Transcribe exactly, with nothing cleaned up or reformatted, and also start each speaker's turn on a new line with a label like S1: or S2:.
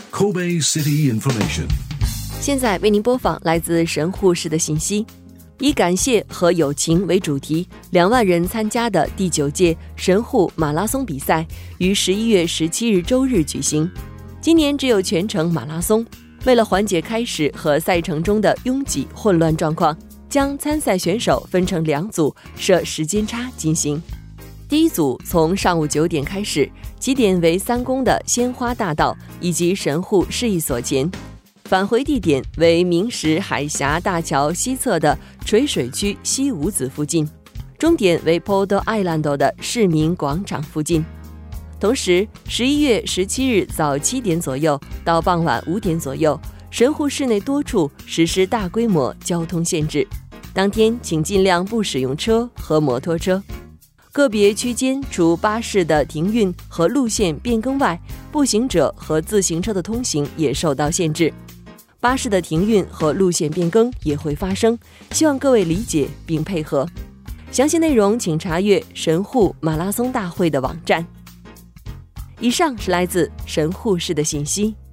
S1: Kobe City Information。
S2: 现在为您播放来自神户市的信息。以感谢和友情为主题，两万人参加的第九届神户马拉松比赛于十一月十七日周日举行。今年只有全程马拉松，为了缓解开始和赛程中的拥挤混乱状况，将参赛选手分成两组，设时间差进行。第一组从上午九点开始，起点为三宫的鲜花大道以及神户市役所前，返回地点为明石海峡大桥西侧的垂水区西五子附近，终点为 Porto Island 的市民广场附近。同时，十一月十七日早七点左右到傍晚五点左右，神户市内多处实施大规模交通限制，当天请尽量不使用车和摩托车。个别区间除巴士的停运和路线变更外，步行者和自行车的通行也受到限制。巴士的停运和路线变更也会发生，希望各位理解并配合。详细内容请查阅神户马拉松大会的网站。以上是来自神户市的信息。